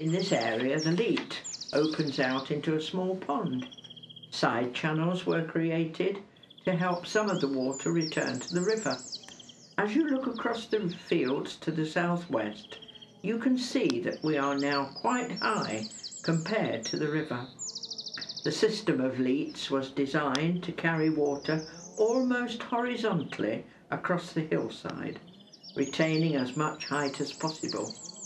In this area, the Leat opens out into a small pond. Side channels were created to help some of the water return to the river. As you look across the fields to the southwest, you can see that we are now quite high compared to the river. The system of leats was designed to carry water almost horizontally across the hillside, retaining as much height as possible.